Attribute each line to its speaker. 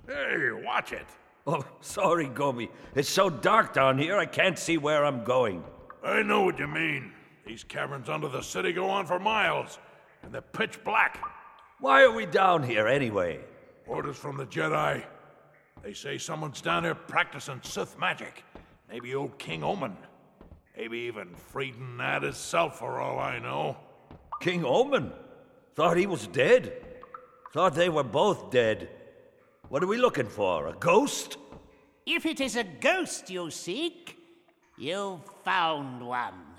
Speaker 1: Hey, watch it.
Speaker 2: Oh, sorry, Gobi. It's so dark down here, I can't see where I'm going.
Speaker 1: I know what you mean. These caverns under the city go on for miles, and they're pitch black.
Speaker 2: Why are we down here, anyway?
Speaker 1: Orders from the Jedi. They say someone's down here practicing Sith magic. Maybe old King Omen. Maybe even Freedon Nadd himself, for all I know.
Speaker 2: King Omen? Thought he was dead. Thought they were both dead. What are we looking for, a ghost?
Speaker 3: If it is a ghost you seek, you've found one.